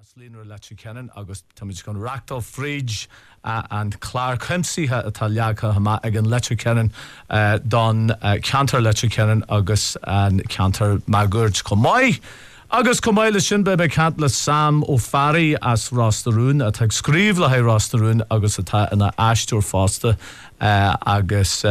Líonra Leitrim Kennan agus táid gon Rachtal Fridge and Clark Hempsey atá leacha hama ag an Leitrim Kennan don Cantor Leitrim Kennan agus an Cantor Magurd Comai agus Comai le sin be cant le Sam O'Farry as Rosterún atá scríb le Rosterún agus atá ina Astor Foster agus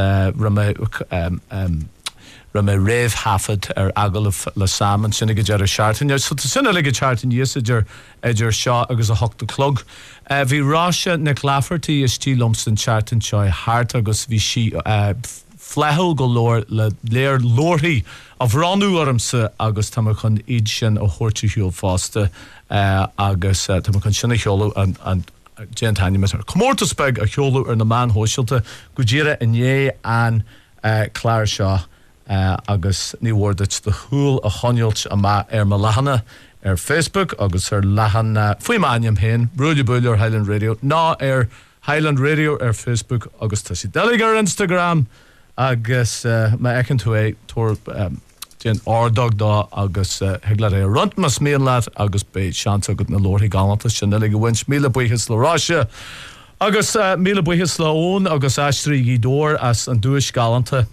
Rama Rave Hafid agel le Sam and sinna go dear seartain. So sinna le go seartain yes idir seo agus a hocht the clog. Bhí Rasha na Clafferty is tí lumsan seartain seo hart agus bhí si flehel go lór le léir lórthaí a bhranú ormsa agus tá chun iad sin ó chóirte hiúil fásta agus tá chun sinna cheolú an Gentani met Comórtaspeg a cheolú ar na man hóisiilta go ddíire inné an Clare Shaw agus ní bhórdat de húil a choneilt a ma ma lehanana Facebook agus lehanana faoi maim héin brúile buile Highland Radio ná Highland Radio Facebook agus tá si delegar Instagram agus ma ecin tú tór Jen ordog da agus hegla runt mas méonlaat agus be seanta go na lórthaí galanta sin le go bhain míle buchas le Ráise agus míle buchas le ón agus Astrí Gídór as an dúis galanta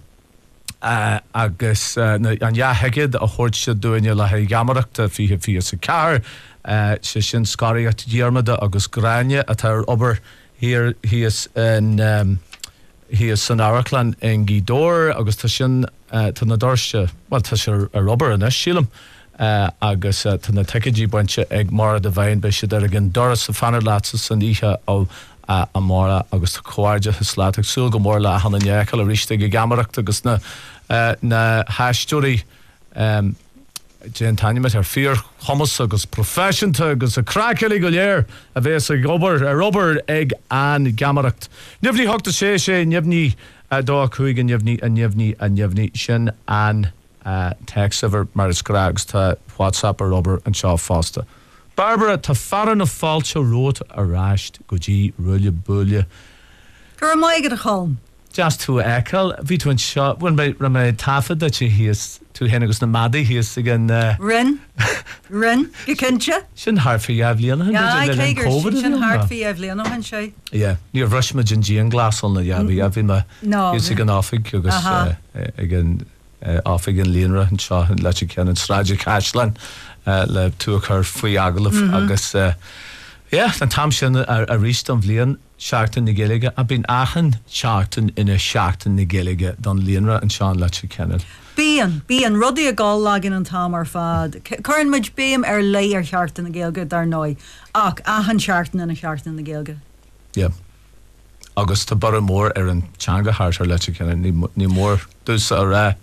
agus an heigid a chóirt se dúine le gamarachta fi sa car se sin scariacht díarmada agus gráine a tar ober here he is san Arachlan in Gídór agus tá sin tá na dorse well tá se a rubber in sílam agus tá na teidí buinte ag mar de bhain be se ar gin doras sa fanar lása san ihe ó a móra agus tá cóide slaach súil go mór le hanna neachal a ríiste go gamarachta agus na haistúí Gentani met fear hummus agus professionta agus a crackely go léir a bheits a rubber ag an gamaracht. Nefni hogta sé nefni dá chuig an nefni sin an text over Maris Grags ta WhatsApp a rubber an Shaw Foster. Barbara ta faran a falcha wrote a rasht goji rulle bulle. Gur mai go home. Just to echo, vi to shot when by Ramay Taffa that she hears to Hennigus na Maddy hears again Rin you kencha Shin hard for you Avliana yeah shin hard for you Avliana han shay yeah near Rushma Gian glass on the we have in my no is again off again off again Leonra and Shaw and Leitrim Kennan Strategic Ashland le to occur free agaluf agus yeah and Tamshin a reached on Leon Sharkton na Gaeilge a been achan Sharkton in a Sharkton na Gaeilge don Leonra and Sean Leitrim Kennan. Bían rudí a gáil lagin an tam ar fad. Cuireann muid bíam ar lei ar Sharkton na Gaeilge dar nói. Ach achan Sharkton in a Sharkton na Gaeilge. Yeah. Agus tá bara mór ar an teanga hart ar Leitrim Kennan ní mór dus a rá.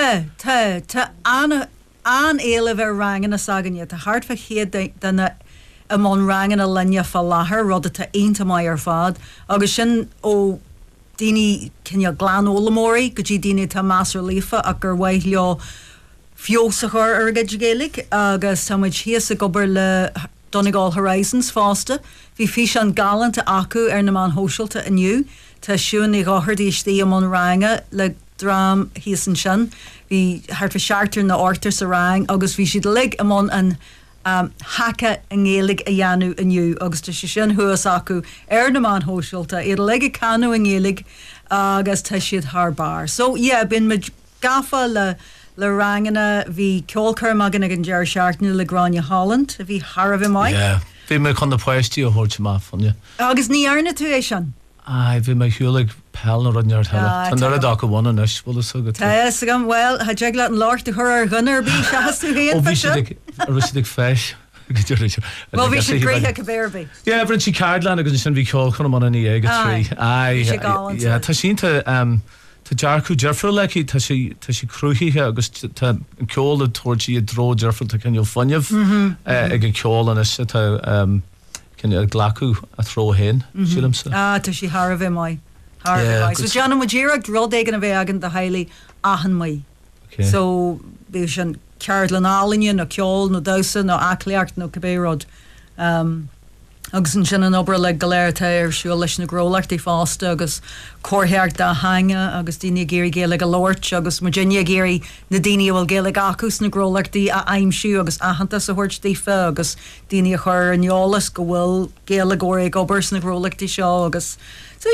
Tá an éileh ar rangin a sagan tá hart fa chéad dana amon rangan a linne fa láthair rud atá aonanta mai ar fad agus sin ó daoine cinne glán ólamóí go dtí daoine tá más lífa a gur bhaith leo fiosachar ar gaiid Gaelic agus táid híos a gobar le Donegal Horizons fásta bhí fís an galanta acu ar na man hóisiilta aniu tá siún i gáthir díostí amon ranga le drám híos an sin bhí thart fa seaartar na ortar sa rang agus bhí siad lig amon an haka an Gaeilge a dheanú aniu agus tá sé sin thuas acu ar na man hóisiilta iad le canú an Gaeilge agus tá siad th bar. So yeah, bin me gafa le rangana bhí ceolcur magan an deir seaartnú le Grania Holland a bhí Harvey mai. Yeah. Bhí me chun na poisttí a thuirt má fanne. Agus ní arna tú é sin. Bhí me hiúlaigh pell na runneart heile. Tá nar a dá go bhhain is bhfuil is agad. Tá sagam well, ha jeg let an láirt a chur ar gunnar bí seaú héan fa sin. Bhí feis. Well, we should great a Caberby. Yeah, but she Cardland agus sin bhí ceol chun man í ag trí. Yeah, tá sínta tá Jarcu Jeffrey lecky tá sí cruúthaíthe agus tá ceol a tuairtí a dro Jeffrey tá cinneol funineh ag an ceol an is tá cinne glacu a thro hen sílamsa. Tá sí Harvey mai. So John Majira drod gan a bheith agan de hailí ahan mai. So bhí sin ceart le nálíonn nó ceol nó dosa nó acliacht nó cabérod agus an sin an obair le galéirta siú leis na grólacht í fásta agus cóthheart dá hanga agus daine géirí géala go Lord agus Virginia géirí na daine bhfuil géala acús na grólachtí a aimimsú agus ahananta sa thuirt tífa agus daine chur an neolalas go bhfuil géala góir ag obair na grólachtí seo agus so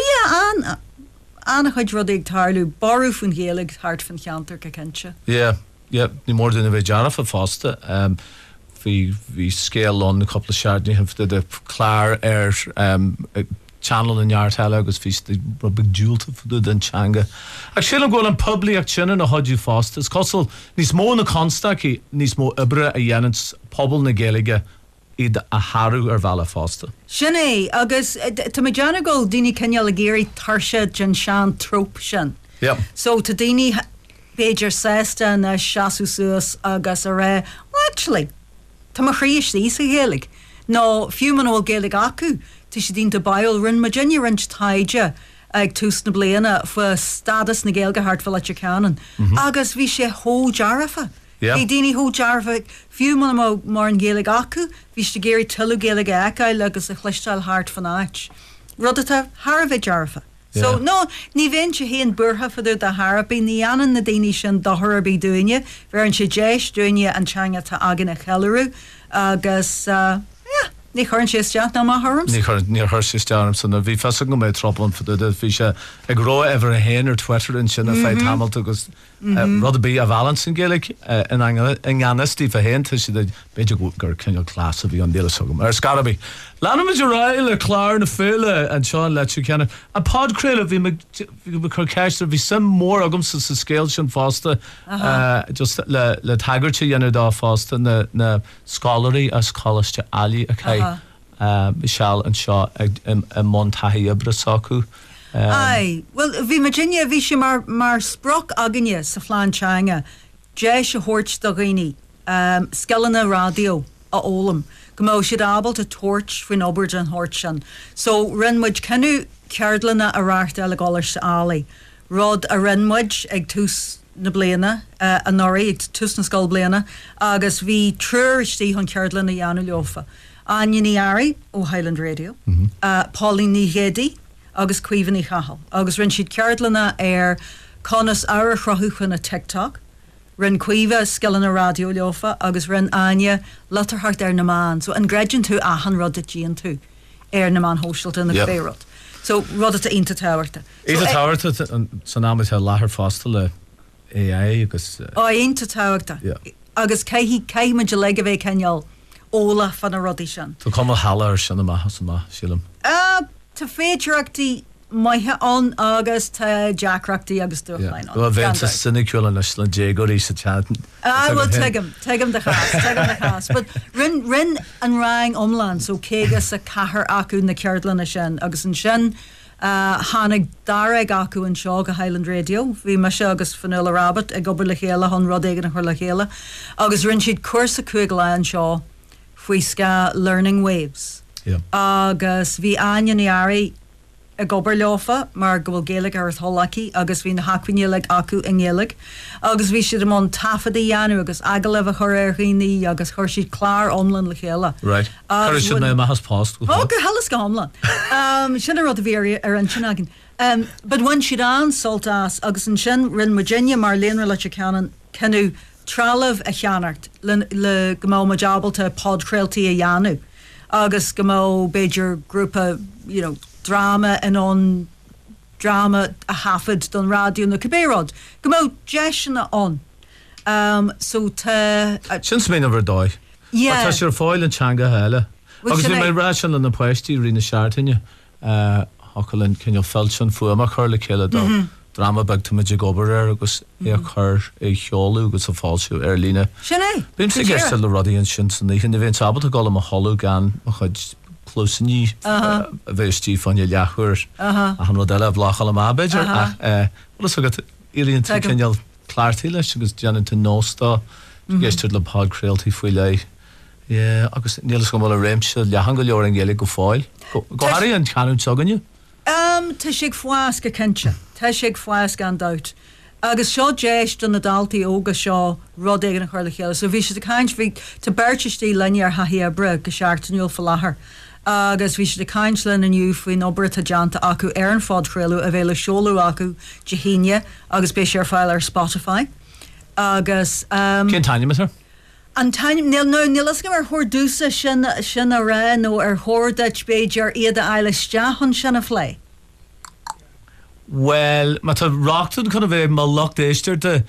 anna chuid rud ag tarlú barú fan géalaigh hart fan cheantar go cinse. Ní mór duna bheith dearfa fásta. Bhí scéal an na coppla seaartní de chlár channel in jaartile agus fi rubig dúlta fudú den teanga. Ag sé an ggóil an publiíach sinna na hodú fásta. Is cosol níos mó na constaí níos mó ibre a dhéanant pobl na géalaige iad a harú bhela fásta. Sinné agus tá mé deanna ggóil daoine cinneal a géirí tarse den sean trop sin. So tá daoine Beidir sésta na seaú suas agus a ré actually tá mar chríos í sa géalaigh. nó fiúman ó géalaigh acu tí sé dínta bail rinn Virginia rint taide ag tús na bliana fu stadas na géalga hartfuil le canan. Agus bhí sé thó dearafa. Bhí daoine thó dearafa fiúman mar an géalaigh acu, bhí sé géirí tuilú géalaigh ecail agus a chluisteil hart fan áit. Rudata Harbheith dearafa. So no, ní bhain sé héon burtha fadú de Harabí ní anan na daoine sin dotharbí dúine, bhar an sé déis dúine an teanga tá agan a chelarú agus ní chuann sé isteach ná má thorms? Ní chuir sé isteach sanna bhí feasa go méid troplan fadú bhí sé ag ró ever a héin ar Twitter in sinna féid Hamilton agus rud a bí a bhalan sin géalaigh in ganistí fa héin tu si beidir gur cinneal clás a bhí an déala sogam. Ar scarabí. Lanam is rail le chlár na féile an seán le tú ceanna. A podcréile bhí me chu ceistar bhí sim mór agam sa scéil sin fásta just le tagartí dhéanú dá fásta na scolarí a scolaiste alí a cai seall an seo ag món taithí ibre sacu. Well, bhí Virginia bhí sé mar sproch aganne sa phláán teanga, dé se thuirt do ghaoine, sceallanna radio a ólam. Gomó siad ábal a torch faoin obair an thuirt sin. So rinmuid cenú ceardlanna a rácht eile gáir sa álaí. Rod a rinmuid ag tús na bliana, a nóirí ag tús na scoil bliana, agus bhí trúirtí chun ceardlanna dheanú leofa. Anya ní Ari ó Highland Radio, Pauline ní Hédi, agus cuiomhan í chahal. Agus rinn siad ceardlanna ar conas ára chrothú na TikTok, rinn cuiomh sceallanna radio leofa, agus rinn Anya latarthart ar na man. So an greidirn tú ahan rud a díon tú ar na man hóisiilta na féród. So rud a inta táhairta. Inta táhairta san námid láthar fásta le AI agus... inta táhairta. Agus caiimiid de le a bheith ceneal óla fan a rodí sin. Tá cum halla ar sin amachchas amach sílam? Tá féidirachtaí maithe an agus tá Jackreachtaí agus dúchlein. Well, bheith sa sinicúla leis le dégorí sa chat. Well, tegam de chas. But rin an rang omlan, so cégus a cahar acu na ceardlanna sin, agus an sin hánig darag acu an seo go Highland Radio, bhí me se agus fanula rabbit ag obair le chéile hon rud éigen a chuir le chéile, agus rinn siad cuasa cuaig le an seo faoi sca Learning Waves. Agus bhí Anya ní Ari a gobar leofa mar go bhfuil géalaigh ar tholaí agus bhí na hacuinealaigh acu in géalaigh agus bhí siad am tafadaí dheanú agus agal leh chur ar rií agus chuir siad chlár omlan le chéile. Right. Chuir siad mé mahas post. Go helas go omlan. Sinna rud a bhí ar an sin agin. But when siad an soltas agus an sin rinn Virginia mar léanra le canan cenú tralah a cheanart le gomó ma jabalta podcréaltaí a dheanú. Agus gomó beidir grúpa, drama and on drama a hafid don radio na cabérod. Gomó jeisina on. So ta... Since me never die. Yeah. But your foil and changa hele. Agus vi mei ration an na poisty rina shartinja. Hokalin can you felchon fuama curly killer do. Drama bag to magic gober agus cur a cholu agus a falshu erlina. Sinné. Bim sig still the ruddy and shins and the event sabbat to golem a hollow gan close ní bheitstí fanne leachúir a an rodile blachal am abeidir was agat iríonn ceal cláirtaí leis agus deananta nóstá geistúir le podcréaltaí faoi le agus nílas go bhfuil a réimse lehan go leor an ggéala go fáil. Gohaí an cheanún tuganne? Tá sig foias go cinse, Tá sig foias gan dat. Agus seo déis don na daltaí óga seo rud éigen na chuir le chéile, so bhí sé a caiint bhí tá beirtistí lenne ar haí a bre go seaartaniuil fa láthair. agus bhí si de caiinslin aniu faoin obair a deanta acu ar an fád chréilú a bhéile seolú acu dehíine agus bé sé ar fáil ar Spotify agus Cén taine me tar? an taim nílas go ar thuúsa sin a ré nó ar thuirdait béidir iad a eileisteach chun sinna phlé. Well, má tá ráchtún chuna bheith má locht éisteir de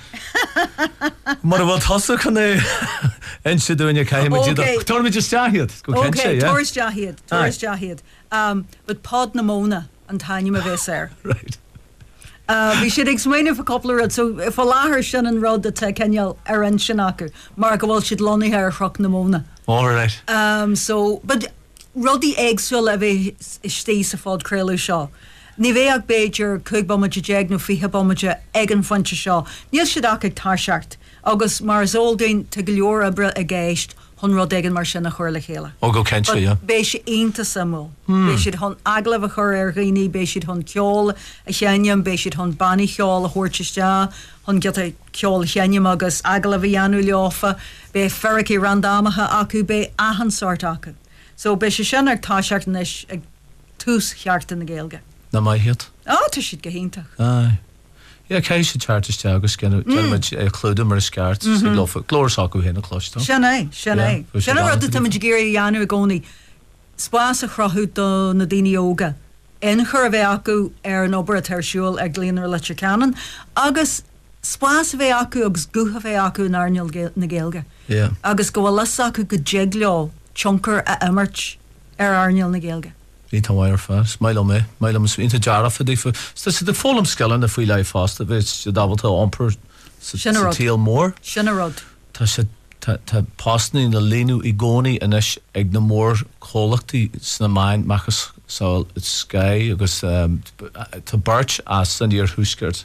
mar bhil thosa chuna inse dúine caiimiid Tuairmid isteachiad go Okay, Tuairis deahiad. But pod na móna an taim a bheith ar. Right. Bhí siad ag smaoineh a couple rud, so if a láthair sin an rud a te ceal ar an sin acu, mar go bhfuil siad lonnaithe ar chroch na móna. All right. So, but rudí éagsúil a bheith istí sa fád créilú seo. Ní bhéh ag béidir chuig bomaide déag nó fiche bomaide ag an fointe seo. Níl siad ach ag tarseacht, agus mar zoldain te go leor a bre a géist chun rud éigen mar sin a chuir le chéile. Ó go cén sé, Béis sé aonanta samú. Béis siad chun aglah a chur ar rií, béis siad chun ceol a cheanam, béis siad chun bannaí cheol a thuirteiste, chun get a ceol a cheanam agus aglah a dhéanú leofa, bé ferricí randámathe acu bé ahan sort acu. So béis sé sin ag táseacht is ag tús cheart in na Gaeilge. Na mai hiad? Tá siad go héintach. Ja, cé sé chartiste agus clúda mar a sceart glóras acu héna chlóiste. Sinné. Sinna rud tamid géirí dhéanú a gcónaí spás a chrothú do na daoine óga. In chur a bheith acu ar an obair a tarsúil ag líonar leite canan, agus spás a bheith acu agus gutha bheith acu in airneal na Gaeilge. Agus go bhfuil las acu go déag leo tioncar a imirt ar airneal na Gaeilge. Ní tá mhair fás, maile mé inta dearaf a dífa. Sta si de fólam scalan a faoi le fásta bheith si dábalta ampur sa tíal mór. Sinna rud. Tá si tá pásnaí na líú i gcónaí inis ag na mór cholachtaí sna main machas sáil Sky agus tá bairt as san íor thuisgurt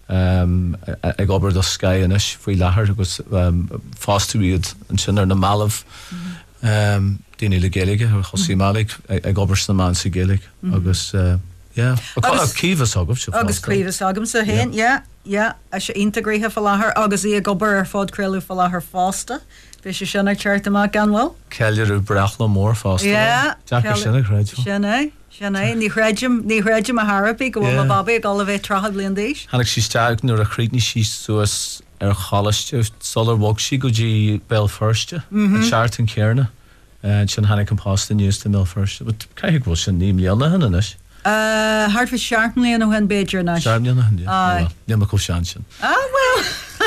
ag obair do Sky inis faoi lethir agus fástú iad an sin ar na malamh Dine le Gaeilge ar chosí málaigh ag obair na man sa Gaeilge agus cíomhas agam agus cíomhas agam sa hain a sé integríthe fel láthair agus í ag obair ar fád creilú fel láthair fásta bhí sé sinna teart amach ganhfuil Ceilirú brethla mór fásta Jackar sinna chréid Sinna ní chréidim a Harpaí go bhfuil Bobby ag gála bheith trachad blion díos Hannig sí steag nuair a chrídní sí suas ar chalaiste solar bhg sí go dtí bell firste an seart an céarna sin hannig an pásta níos de mil firste caiigh bhil sin ní mlíonna hanna is Hart fi seaartan líon a hen Beiidir na. Seaartan líon Níl go sean sin. Well.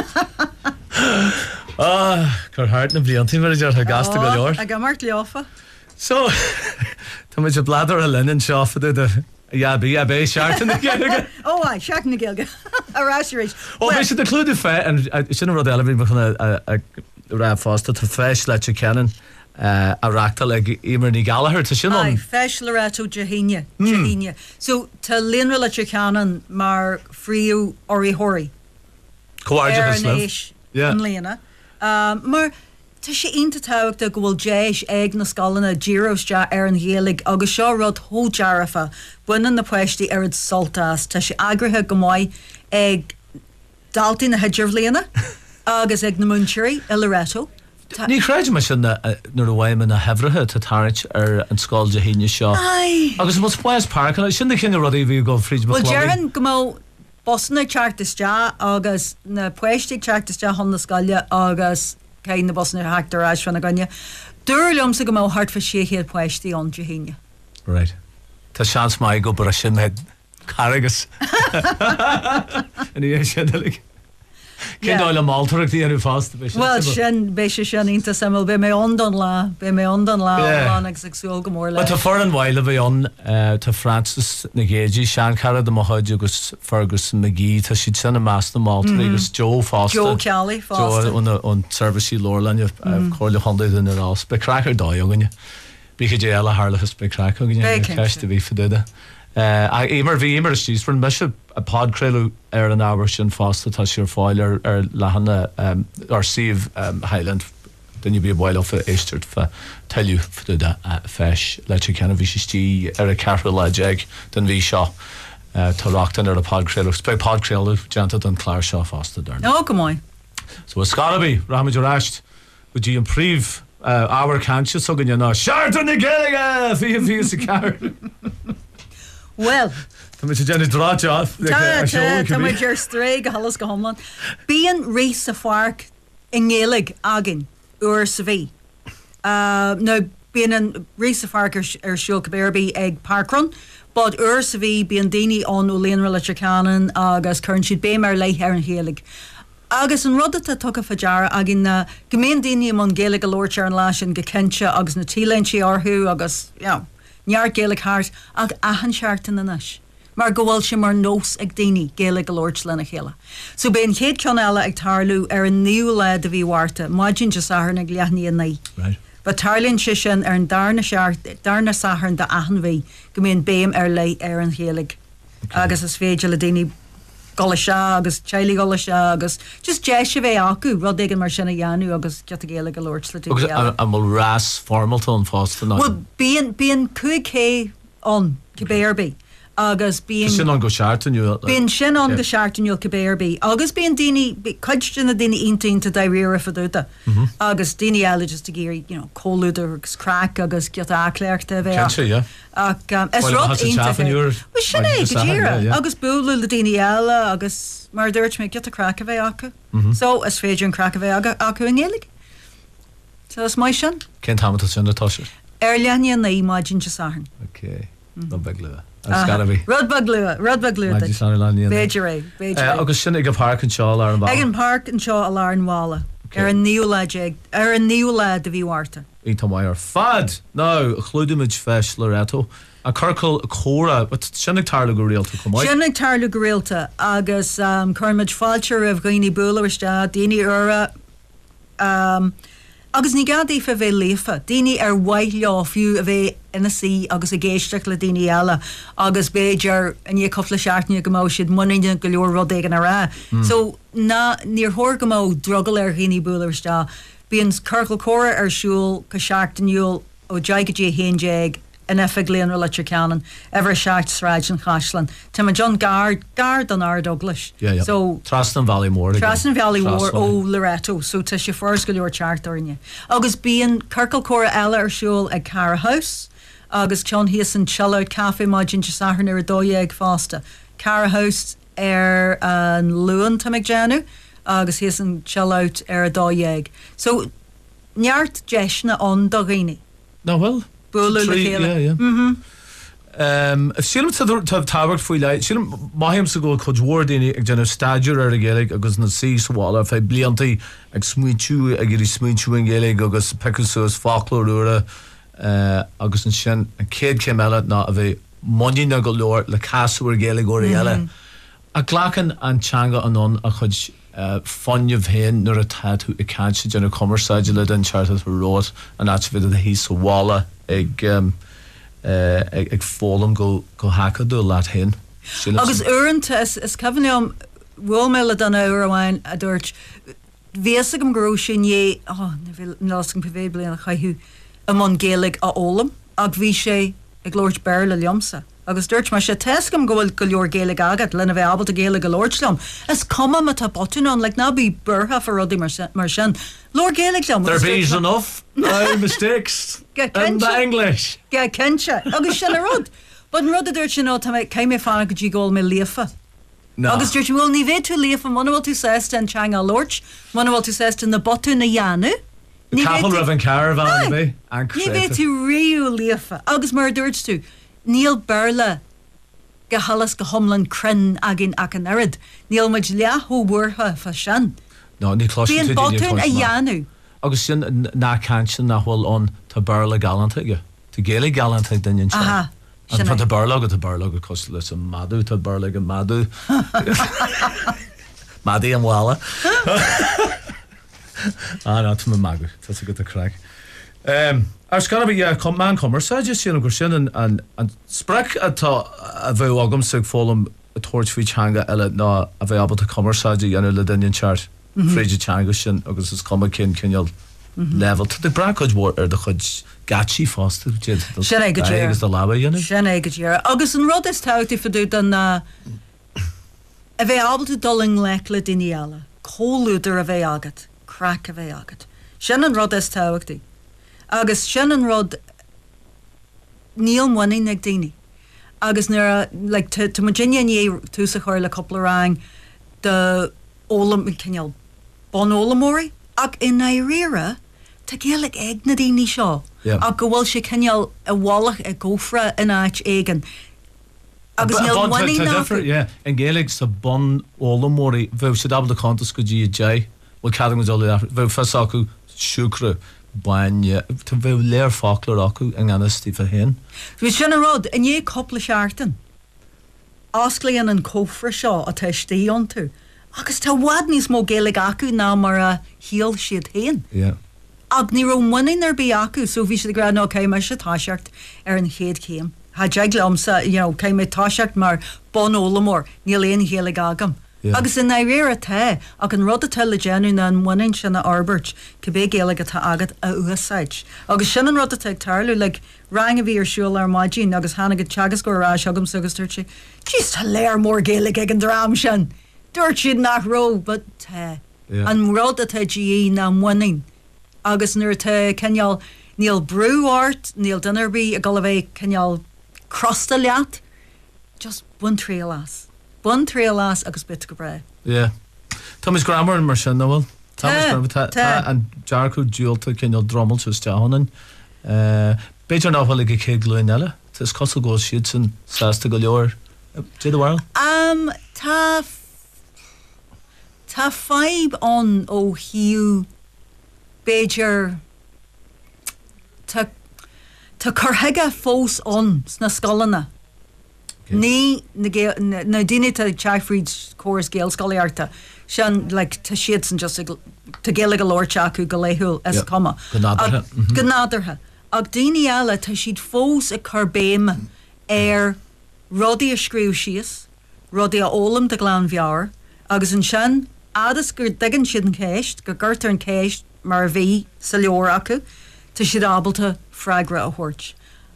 Chur hart na bliantí mar dear a gasta go leor. A gamart leofa. So, tá muid a bladar a linen seáfada de bí seaartan na Gaeilge. Ó, seaartan na Gaeilge. Arráisiéis. Ó, bhí si de clúdú fé an sin rud eile bhí chuna a rá fásta tá féis le te ceann a reachtal ag Imer ní Gallagher tá sin an. Feis le réitú dehíine. So tá líonra le te ceann mar fríú orí-thoirí. Cóáideachas an líana. Mar tá sé inta táhachtta go bhfuil déis ag na scalana díróiste ar an Gaeilge agus seo rud thódearafa buineann na poistí ar an soltas tá sé agrathe go mbeidh ag daltaí na heidir líana agus ag na múnteirí i Loreto. Ní chréidir me sin nuair a bhhaim na hebrethe tá tarit ar an scáil dehíine seo. Agus mu Spáis Park sin cin rudí bhí go fríd Well dearan go mó Bosna chartaiste agus na poistí chartaiste hon na scaile agus cé na Bosna heachtarráis fanna ganne. Dúir leomsa go mó hart fa séchéad poistí an dehíine. Right. Tá seans mai go bar a sin head caragus. Ní sin Cin le mátarachtaí arú fásta Well sin bé sé sin ínta samil bé mé ondan lá ag sagsúil go mór le. Tá for an bhile bhíon tá Francis na Géidí sean cara do mothid agus Ferguson McGee tá siad sinna más na Maltaí agus Joe fásta Joe Kelly fásta ón serviceí Lorlainne choirle hondaid in arás be crachar dá aganine bí go dé eile hálachas be crach aganine ceiste bhí faduide. Émar bhí émar istís fran me se a podcréilú ar an ábhar sin fásta tá siar fáil ar lehanna ar siomh Highland dunne bí bhil fa éisteart fa tailú faduide feis le ceanna bhí sití ar a cearfa le deag den bhí seo táreachtain ar a podcréilú spe podcréilú deanta an chláir seo fásta dar. No go maiid. So Scalabí Ramid Ráist go dtí an príomh our cancha so gan ná Seartan na Gaeilge fi sa car. Well, Tá mé Jenny dráteá Tá mé dear stré go hallas go homlan. Bíon rís a farc in Gaeilge agin uair sa bhí. No bíon an rís a farc ar siúl Caberby ag Parkrun, but uair sa bhí bíon daoine an ó Léonra le Canan agus chun siad bé mar leith ar an Gaeilge. Agus an rud atá tucha fadeara agin na gomén daoine man Gaeilge golóirte an leis an go cinse agus na tílaintí orthú agus neart Gaeilge háart ag ahan seartan inis. Mar gohfuil sin mar nós ag daoine Gaeilge golóirt lena chéile. So ben chéad ceann eile ag tarlú ar an níú le a bhí warta, maidin just ahar na gleathnaí a naí. Right. Ba tarlíonn si sin ar an darna sahar de ahan bhí go mbeon béim ar lei ar an Gaeilge. Agus is féidir le daoine gola se agus teilí gola se agus just de se bheith acu rud ag an mar sinna dheanú agus get a Gaeilge golóirt le Agus am ras formalta an fásta ná. Well, bíon cuig an Caberby agus bíon sin an go seartanú. Bíon sin an go seartanúil Caberby agus bíon daoine chuidte na daoine intínta de riar faúta agus daoine eile just a géirí cóúidir agus crack agus get acléirta bheith. Is rud sinna go ddíire agus buúla le daoine eile agus mar dúirt mé get a crack a bheith acu. So is féidir an crack a bheith acu in Gaeilge. So is mai sin? Cén táimeta sin natáisiir? Ar leanaí na imáidin se sahan. Okay. No beglua. That's gotta be. Rudbag glua. Beidir é. Agus sin ag go park an seáil ar an bhá. Ag an park an seo a lár an bhála. Ar an níú le de bhí warta. Í tá mai ar fad. No, chlúdimid feis le réto. A carcail córa, but sinnig tarla go réalta go mai. Sinnig tarla go réalta agus chuirmid fáilte a bhghoine búlaiste, daoine ura agus ní gadí fa bheith léfa. Daoine ar waith leo fiú a bheith ina sí agus a géisteach le daoine eile agus béidir a ní coppla seaartní go mó siad muine go leor rud ag an rá. So níor thór go mó drogal ar ghaoine búlaiste. Bíonn carcail córa ar siúil go seaartaniúil ó deagadtí héindeag in effa Léonra le Canan ever seart sráid an Chaislan. Tá John Gard an Ard Douglas. So Traston Valley Mór. Traston Valley Mór ó Loreto, so tá sé fors go leor chartarne. Agus bíon carcail córa eile ar siúil ag Cara House, agus ceann híos an chillout café maidin de saharn ar dóide ag fásta. Cara House ar an luan tá ag déanú, agus híos an chillout ar a dóide. So neart deisna an do ghaoine. No, well. Búlú le chéile. If sílim tá tábhart faoi le, sílim maithim sa go chudhór daoine ag déanamh staidir ar a Gaeilge agus na síoshála fé bliantaí ag smuitiú ag irí smuitiú an Gaeilge agus pecusús fáclóúra agus an sin an céad céim eile ná a bheith monína go leor le casúir Gaeilge óir eile. A ghlachan an teanga anon a chud fannimh héin nuair a taú i canse déanna commerceide le den charta ród an áitvid a hí sa bhála ag fólam go hacadú leat hen. Agus uanta is cohanneam bhfuil me le don uair amháin a dúirt bhíasa go grú sin é náscin pevé bliana a chaithú am Gaeilge a ólam ag bhí sé ag Lord Bear le liomsa. Agus dúirt mar sé teascam go bhfuil go leor Gaeilge agad lena bheith abal a Gaeilge golóirtlam. Is cuma me tá botúnán le ná bí burtha for rudaí mar sin. Lord Gaeilge liom. There be enough mistakes in the English. Ge cinse agus sin a rud. Bud an rud a dúirt sin á tá céim mé fanna go dtí ggóil mé léfa. Agus dúirt bhfuil ní bhéh tú léfa manhfuil tú sésta an teanga Lord, manhfuil tú sésta na botú na dheanú. Capel rah an caravan be. Ní bhéh tú riú léfa. Agus mar dúirt tú Níl Berla go halas go homlan crinn agin ac an arid. Níl muid leathú bhuatha fa sin. No, ní chlóisi tú Bíon botún a dheanú. Agus sin ná cansin nachhfuil an tá Berla galanta ige. Tá Gaeilge galanta dainn sin. Aha. An fa tá Berla go cos leis an madú tá Berla go madú. Madí an bhála. Ná tá magu. Tá go a crack. Ars gonna be man commerce just sin gur sin an sprec atá a bheith agam sig fólam a toirtfuí teanga eile ná a bheith abal a commerceide dhéanú le dainn seart fréidir teanga sin agus is cuma cinneal level tá de bracoid mór ar de chud gatí fásta sin é go dtíar agus do lába dhéanú sin é go dtíar agus an rud is tátaí faú den a bheith abal doling le daine eile cóúidir a bheith agat crack a bheith agat sin an rud is táhachttaí. agus sin an rud níl muí ag daine. Agus nuair like to Virginia ní tú sa chuir le coppla rang de ólam cinneal bon ólamóí ach in Éireara tá géalaigh ag na daoine seo ach go bhfuil sé cinneal a bhálach a gófra in áit éigen. Agus níl muí ná. An géalaigh sa bon ólamóí bheith sé dabal a contas go dí dé bhil cadam go dul bheith fes acu siúcra baine tá bheith léir fáclar acu an ganastí fa hen. Bhí sin a rud in dhé coppla seachtain osclaíonn an cófra seo a teistíí an tú. Agus tá bhhad níos mó géalaigh acu ná mar a híal siad héin. Ag ní ro muí ar bí acu, so bhí sé gra nó céime se táiseacht ar an chéad céim. Tá deag lomsa céime táiseacht mar bon ólamór níl éon héalaigh agam. Agus in Éireara the ag an rud atá le déanú na an muin sinna Arbert cibé géalaigh atá agad a uasáid. Agus sin an rud atá tarlú le rang a bhí ar siúil ar maidín agus hána go teagas go rá agam sugus tuirte. Chís tá léir mór géalaigh ag an drám sin. Dúirt siad nach ró, but the. An rud atá GE na muin. Agus nuair te ceneal níl brúart, níl dunarbí a go bheith ceneal crosta leat, just bun tríalas. Bun tríalas agus bit go bre. Thomas Grammar an mar sin nóhfuil. An dearcú dúilta ceneal drommel se steánan. Beidir náhfuil go cé glúin eile, Tás cos go siad san sásta go leor. Dé bhil? Tá fibe an ó hiú Beidir tá chuthaige fós an sna scolanna. Ní na daine tá Teachfried Chóras Gael Scoilearta sean tá siad san just tá géalaigh go leir teacu go léithúil as comma. Go nádartha. Ag daine eile tá siad fós a churbéime ar rudaí a scríú síos, rudaí a ólam de glan bhear, agus an sin adas gur dagan siad an céist, go gurtar an céist mar bhí sa leor acu, tá siad ábalta freigra a thuirt.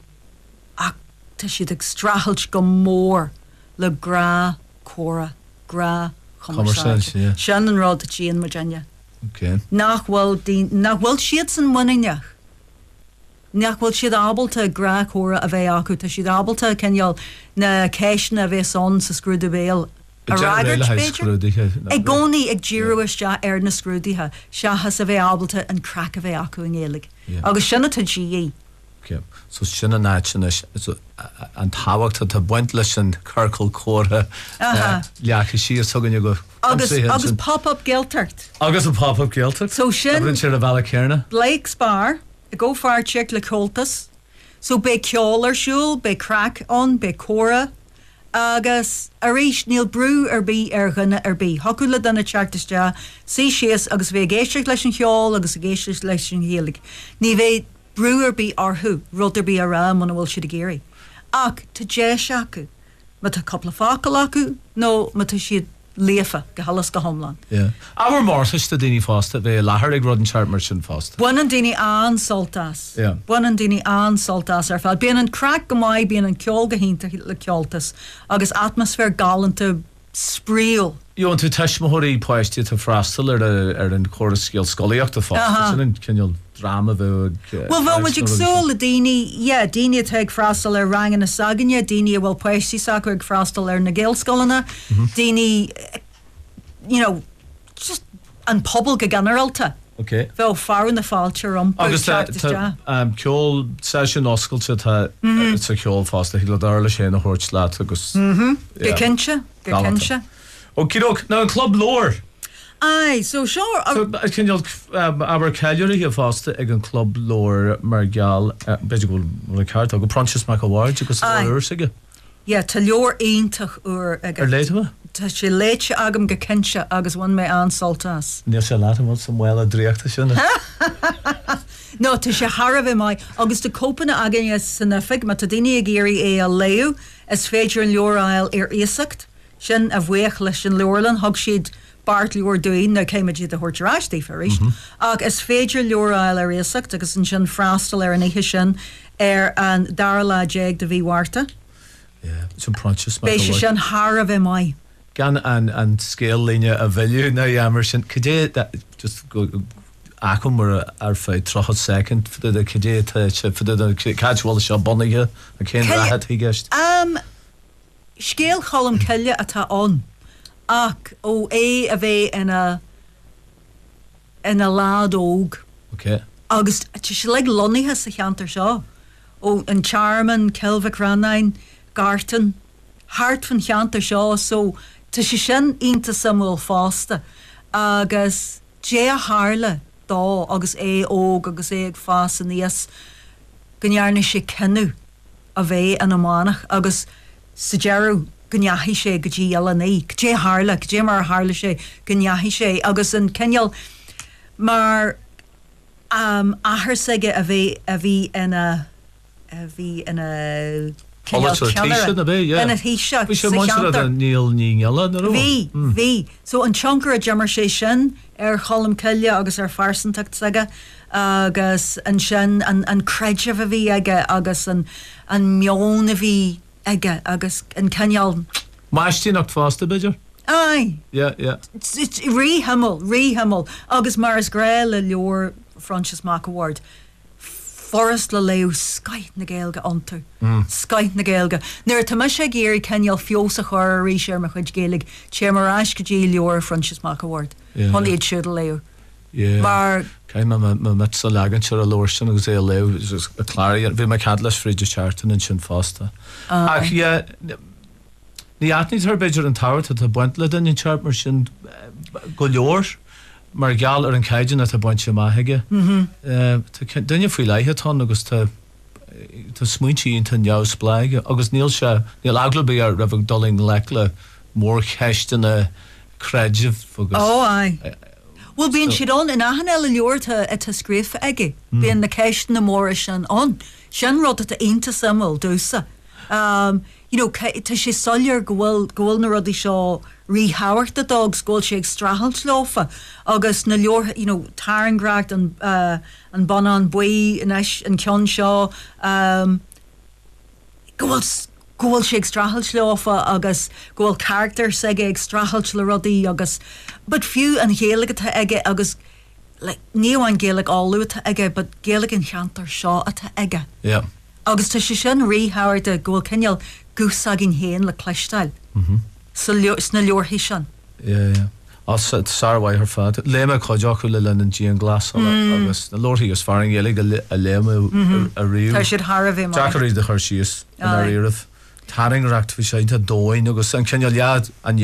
Ach tá siad ag strahailt go mór le gra córa, gra chumarsáid. Sin an rád a tíon Virginia. Nach bhfuil siad san muineach. Nach bhfuil siad ábalta gra córa a bheith acu, tá siad ábalta ceneal na céisna a bheith son sa scrúda béal a ragart Beidir. Ag gcónaí ag ddíúiste ar na scrúdaithe, se has a bheith ábalta an crack a bheith acu in éalaigh. Agus sinna tá GE. So sinna náid sin an táhachtá tá buint leis an curcail córa leacha síos thuganne go. Agus pop-up gealtart. Agus an pop-up gealtart? So sin ar a bhela céirna? Blake Spar, a go far check le coltas. So be ceol arsúil, be crack on, be córa. Agus a rééis níl brú ar bí ar gunna ar bí. Hocu le donna teachtaiste, sí sios agus bheith géisteach leis an cheol agus a géisteach leis an héalaigh. Ní bheith brú ar bí arthú, rud ar bí ar rá muna bhfuil siad a géirí. Ach, tá déis acu, ma tá coppla fácail acu, nó ma tá siad léfa go halas go homlan. Our mórthasta daoine fásta bheith láthair ag rud an teart mar sin fásta. Buan an daoine an soltas. Buan an daoine an soltas ar fáil. Bíon an crack go maiid bíon an ceol go hínta le ceoltas agus atmosfér galanta spríal. An tú teismothirí poisttí tá freastal ar an Chóras Gael Scoileachta fásta. Sin an cinneal drama bheith. Well, bhil muid ag súil le daoine teag freastal ar rang na saganne, daoine bhfuil poisttí sacu ag freastal ar na Gael Scoilena, daoine, just an pobl go generalta. Bheith far na fáilte rom. Agus ceol sa sin oscailte tá ceol fásta hí le dar le sé na thuirt leat agus. Go cinse. Okidok, now an club lore. Aye, so sure. Can you aber Calgary here fast ag an club lore Margal beidir go le cart go Prontius McAward agus ursige. Yeah, tá leor aintach ur ag. Leitma? Tá sé léite agam go cinse agus bhain mé an soltas. Níl sé látam sam bhil a dríochta sin. No, tá sé Harbh mai agus de cópanna agan sanna fig ma tá daine a géirí é a léú is féidir an leoráil ar éasacht sin a bhuaich leis an leorlan thug siad Bart leor doin na céimeid a thuirteráistí faris. Ag is féidir leoráil ar éasacht agus an sin freastal ar an éige sin ar an darla déag de bhíhharta. Sin Prontius McAward. Béis sin Harbh mai. Gan an scéal líne a bhilú na dhéamar sin cudé just go acum ar fé trochad second for the cadé for the casual seo bonige a cén rahat hí gist. Scéal cholam ceile atá an ach ó é a bheith ina lád óg. Okay. Agus se le loníthe sa cheantar seo ó an Charman, Kelvic Ranine, Garton, hart fan cheantar seo so tá sé sin ionta samúil fásta agus dé a hále dá agus é óg agus é ag fása níos gonnearna sé cenú a bheith an amánach agus sa dearú gonneahí sé go dtí ealaní dé hále dé mar hále sé gonneahí sé agus an ceal mar ahar saige a bhí ina Bhí so an tionkar a jammer sé sin cholam ceile agus farsantacht saige agus an sin an creide a bhí aige agus an meon a bhí aige agus an ceal Maistínacht fásta beidir? Aye. Yeah. Rí himmel agus mar is gré le leor Francis Mac Award. Forest le leo skait na gaelga ontu. Skait na gaelga. Nuair tá sé géir ceal fios a chur rí sé mar chuid gélig sé mar as go dí leor Francis Mac Award. Hon iad siúd leo. Mar Caim met sa legan se a loirsin agus é leo a chláir bhí me cadlas fríidir chartan in sin fásta. Ach ní atní tar beidir an táir tá buint le in chart mar sin go leor mar geall ar an caiidir a tá buint sé maithaige. Dunne faoi leithe tá agus tá smuintí ta neas spleige agus níl aglabe ar rah doling le mór cheistena creideh agus. Aye. Well, bíon siad an in ahan eile leorta a tá scrífa aige. Bíon na ceistena mór sin an. Sin rud a aonta samúil dúsa. Tá sé solir gohfuil na rudí seo ríhabhart a dogs ggóil sé ag strahalt slófa agus na leor tarangracht an banan buí an ceann seo gohfuil sé ag strahalt slófa agus gohfuil character saige ag strahalt le rudí agus but fiú an géalagatá aige agus níomh an géalaigh áúta aige but géalaigh an cheantar seo atá aige. Agus tá sé sin ríhabhart a gohfuil ceal gúsagin héin le cleisteil. Sna leorthaí sin. Sarhaid ar fad. Léime chuideach le linn díon glas agus na lorthaí gus faring géalaigh a léime a riú. Tá siad Har a bheith mar. Deacarí de chuir síos an riirih. Taringreacht bhí sé ta dóin agus an ceal lead an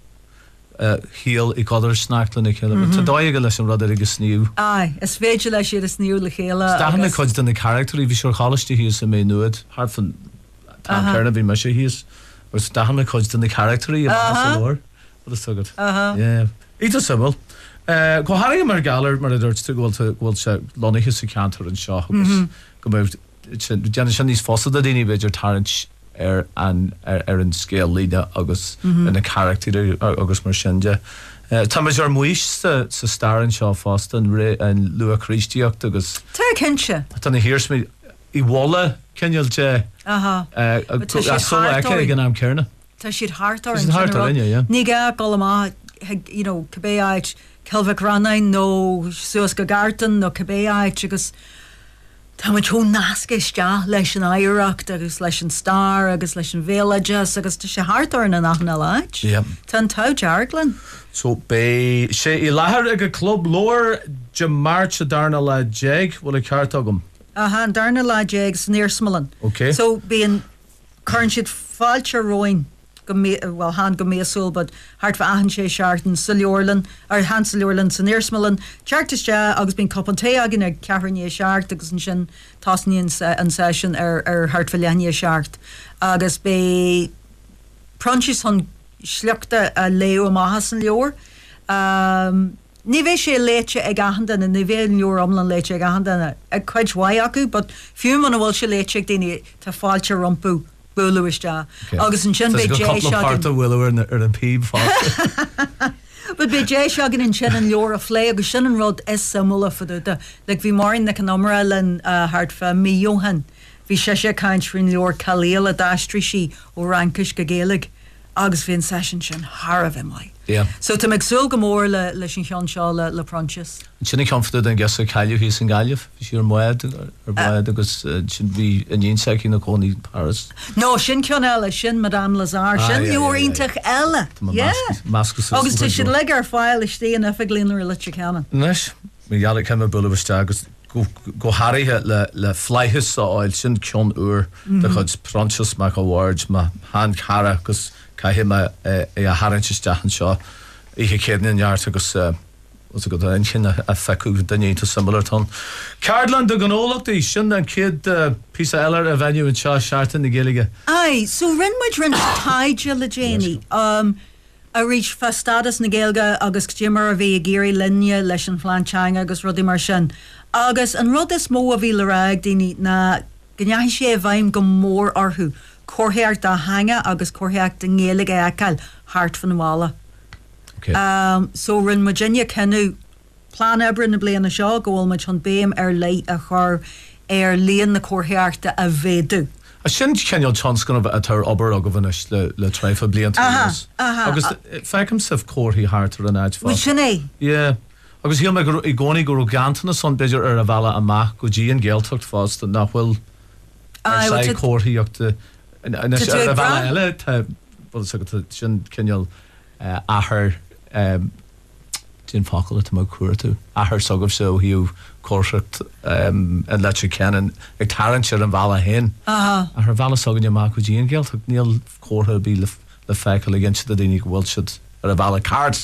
híal i cadar snachlan i chéile. Tá dáige leis an rud agus sníú. Aye, is féidir leis siad a sníú le chéile. Stahanna chuid den na characterí bhí seoir chalaistí híos sa mé nuad, hart fan Cearna bhí me sé híos, agus stahanna chuid den na characterí a lór. What is tugad? Íta samil. Go háige mar galar mar a dúirte bhfuil se lonige sa cantar an seo agus go bh déanana sin níos fósa a daoine beidir tarint ar an scéal líide agus ina characterí agus mar sinne. Tá ar muis sa staran seo fásta an lua Christíocht agus. Tá cinse. Tá na hirsmi I bhla ceal de só aice gan am cearna. Tá siad hartar in ní ga go má cabbéid Kelvic Ranine nó suas go gartan nó cabbéid agus tá tú nascaiste leis an éireacht agus leis an star agus leis an bhéileide agus tá sé hartar in nachna leid. Tá tá dearglan. So bé sé I lethir ag a club lór de máirt a darna le déag bhfuil I ceart agam. An darna le déag san Níorsmalan. Okay. So bíon chuann siad fáilte roin han go méasúil, but hart fa ahan sé seartan sa leorlan ar han sa leorlan san Níorsmalan. Teartiste agus bín copanté agin ag cearní seart agus an sin tasníon an session ar hart fa leanní seart. Agus bé pranchis hon sleachta a leo a mahas an leor. Ní bhéh sé léite ag ahandan a ní bhéh leor omlan léite ag ahandan ag chuid wai acu, but fiú man bhfuil se léite ag daine tá fáilte rompú búlaiste. Agus an sin bé dé seagin ar an píb fá. But bé dé seagin in sin an leor a phlé agus sin an rud is samúla faúta. Le bhí marin na an omra len hart fa mí Johan. Bhí sé caiint frin leor caléal a dáistrí sí ó rancas go géalaigh. agus bhíon session sin Har bheith mai. Yeah. So tá meid sul go mór le sin chean seo le Prontius. Sinna comfortad an gas caiileh hí an gaiileh siar muid ar buid agus sin bhí a níon seí na cónaí Paris. No, sin cean eile sin Madame Lazar sin leorítach eile. Mascus agus tu sin le ar fáil is tíana a glíonar le ceanna. Nes, méheala ce bulbiste agus go hairíthe le fleithis áil sin cean uair de chud Prontius mac awards má há cara agus caihí é a haintteachchan seo ihe céanart agus go sin a feú danéanta similartá. Cardland a ganólachtaí sin an céad pí eile a bhainú an seo seaartain na ggéige. Ai, so rinmuid rinn taide le déanaí. A rís festadas na ggéalga agus Jimmer a bhí a géirí linne leis an flaanteang agus rudí mar sin. Agus an rud is mó a bhí le raig daoine na gneithí sé bhaim go mór orthú. Corthéart a hanga agus corthéart de ngélige ecail hart van Wala. Okay. So rin Virginia kennu plan ebre na bliana seo gohfuil me chun béim lei a chur líon na corthéarta a bhéadú. A sin ceal chans gan a tar obair a go bhanis le treifa blianta. Agus fecham sih cóthaí hartar an áid fá. Sin é? Yeah. Agus hí me i gcónaí go gantainna son beidir ar a bhela amach go dtí an ggéalteacht fásta nachhfuil cóthaíochta eile sin cinneal ahar dín fáil má cuairú ahar sogah seo hiú cóirt an leit cean ag tarann sear an bhela hen a th bhela sogan amach go dtíon ggéalt níl cótha bí le feiceil gin si a daoine bhfuil siad ar a bhela cards.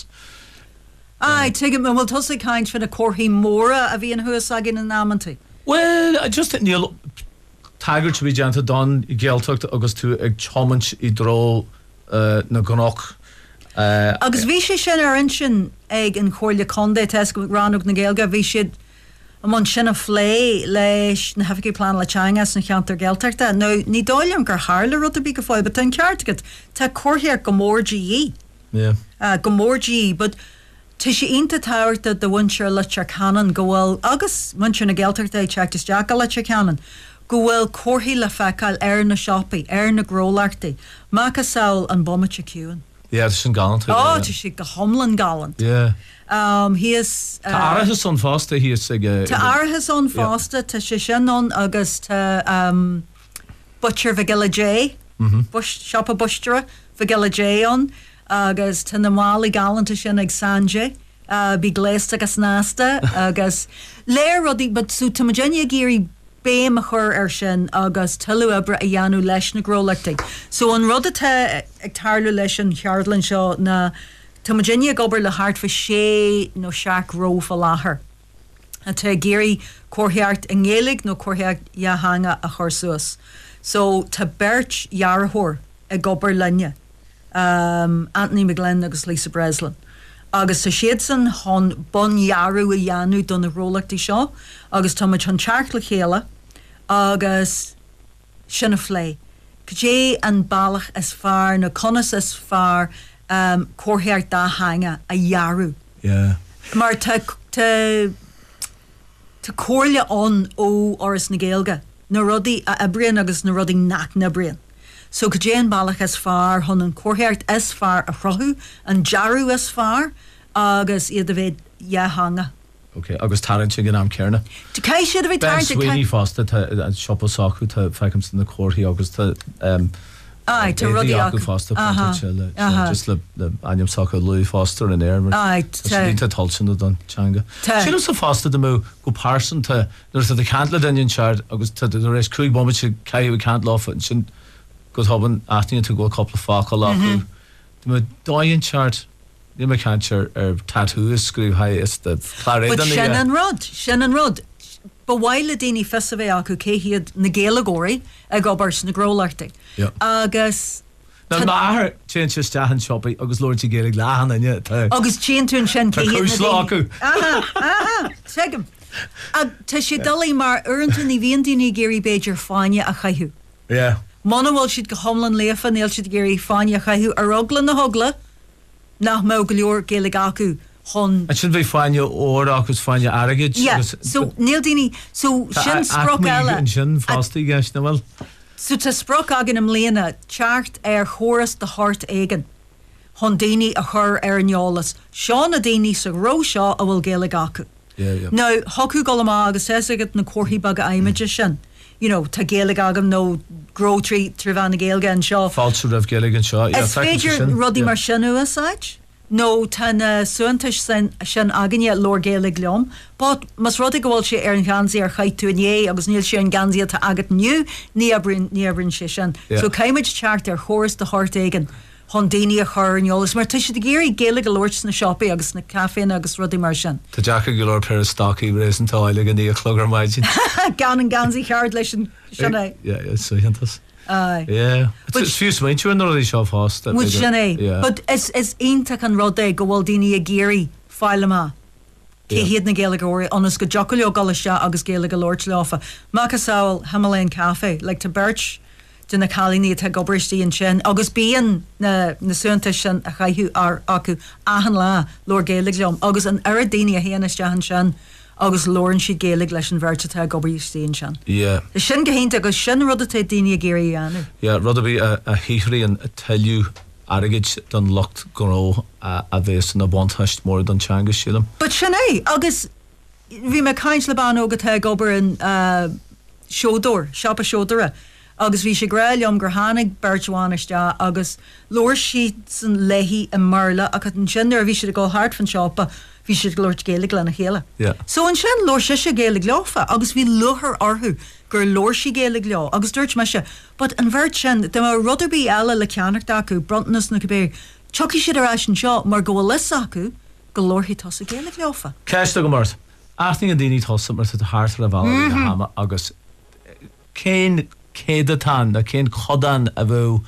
Ai, tuigim bhfuil tosaigh caint fin a cóthaí móra a bhíon thuas agin an námantí. Well, just níl Taggart bhí deanta don I ggéalteacht agus tú ag chomant I dro na gnách. Agus bhí sé sin ar sin ag an chóirle condé tes go ranúg na ggéalga bhí siad am sin a phlé leis na heficí plán le teangas na cheantar ggéalteachta. No, ní dáilm gur hála rud a bí go fáil, but an ceartagad tá cóirthéar go mór GE. Yeah. Go mór GE, but tá sé inta táirta do bhainseir le canan go bhfuil agus muinseir na ggéalteachta ag teachtas deaca le canan. Go bhfuil cóthaí le feiceáil ar na siopaí, ar na grólartaí, mac a saoil an bommate ciúin. Yeah, it's an galant. Oh, tá sé go homlan galant. Yeah. He is Tá áirithe son fásta hí is Tá áirithe son fásta tá sé sin agus tá butcher Vigilla J. Shop a butcher Vigilla J on agus tá na málaí galanta sin ag Sanje. Bí gléiste agus násta agus léir rodí but sú tá Virginia géirí béim a chur sin agus tuú ebre a dheanú leis na grólaachtaí. So an rud atá ag tarlú leis an cheardlann seo na tá Virginia gobar le hart fa sé nó seaach ró fa láthair. A tá géirí cóthéart a ngélig nó cóthéart hanga a chur suas. So tá beirt jarthór a gobar lenne. Anthony McGlenn agus Lisa Breslin. Agus tá siad san hon bon jarú a dheanú don na grólaachtaí seo, agus tá muid chun teart le chéile, agus sinna phlé. Cé an bailach is fearr na conas is fearr cóthéart dá hanga a dhearú. Yeah. Mar tá cóirle an ó oras na ggéalga, na rudaí a brian agus na rudaí nach na brian. So cé an bailach is fearr hon an cóthéart is fearr a chrothú, an dearú is fearr, agus iad a bheith hanga. Okay, agus tarint sin am cearna. Tá cai siad a bheith tarint. Ben swiní fásta tá siopa sacu tá feicimst na cóirthaí agus tá Ai, tá rudí acu fásta just le aim saca Louis Foster in air. Ai, tá talsin don teanga. Sin sa fásta de mú go pársan tá nuair a cantla daon seart agus tá rééis cruúig bombit se caiú cant láfa sin go haban aithníonn tú go coppla fáca láú. Tá dáonn seart Ní me cantir tattoo is scríb ha is de claré. But sin an rud. Ba bhaile daoine fisa bheith acu céhiad na ggéalagóirí a gobars na grólartaí. Agus Na máthir tin se stahan shoppaí agus Lordtí géalaigh lehan aine. Agus tíon tún sin céhiad na acu. Tegam. Tá sé dalaí mar uanta ní bhíon daoine géirí beidir fáine a chaithú. Yeah. Mana bhfuil siad go homlan léfa níl siad géirí fáine a chaithú ar ogla na hogla. Nach mó go leor géalaigh acu hon. It should be fáine óir agus fáine airgid. Yeah, so níl daoine so sin sprach eile. Sin fástaí gceist na bhfuil. So tá sprach agin am léana teart ar chóras de hart éigen. hon daoine a chur ar an eolas. Seán a daoine sa ró seo a bhfuil Gaeilge acu. Now, hocu golama agus agad na cuairtí bag aimiide sin. You know, tá Gaeilge agam nó grótrí tribhana Gaeilge an seo. Fáilsú raibh Gaeilge an seo. Is féidir rudí mar sinú asáid? No, tan suantais sin aganne Lord Gaeilge leom, but mas rudí go bhfuil sé ar an gansaí ar chaitú inné agus níl sé an gansaí tá agat nniu ní abrin sé sin. So caiimiid teart ar chóras de hart aigen. Hon daoine a chur an eolas, mar tuise de géirí Gaeilge loirt na siopaí agus na caféin agus rudí mar sin. Tá Jack go leir per stocky rééis an táile gan í a chlógar maidin. Gan an gansaí cheart leis sin é. Yeah, so hintas. Yeah. It's few smaint you in the seo fast. With Janay. But is einta can rodé go bhfuil daoine a géirí fáile má. Cé hiad na Gaeilge óirí anas go jocaileo galasá agus Gaeilge loirt leofa. Macas saoil Himalayan Cafe, like to birch de na chalíní atá gobristí an sin, agus bíon na suanta sin a chaithú ar acu ahan lá Lord Gaeilge leom, agus an ar daoine a héanaiste sin, agus lórann siad Gaeilge leis an bheirt atá gobristí an sin. Yeah. Is sin gohénta agus sin rud atá daoine a géirí anú. Yeah, rud a bhí a híthraí an tellú agad don locht goró a bhés na bontáist mór don teanga sílam. But sin é, agus bhí me caint le ban ógad atá gobar an seódór, seapa seódóra. Agus bhí sé gráilm gur hánig bertháiste agus lóir siad san leihí a marla a an sinar bhí siad go hart fan seopa bhí siad glóirt Gaeilge le na chéile. So an sin lóir sé Gaeilge leofa agus bhí luthar orthú gur lóir si Gaeilge leo agus dúirt me se, but an bhirt sin de mar ruderbí eile le ceannach acu brontanas na gobéir tuci siad ar an seo mar go bhfuil lis acu go lóirthaí tosa Gaeilge leofa. Ceiste go mát. Aithning a daoine tosa mar sa háart a bhá na hama agus cén céad atá a cén chodan a bhú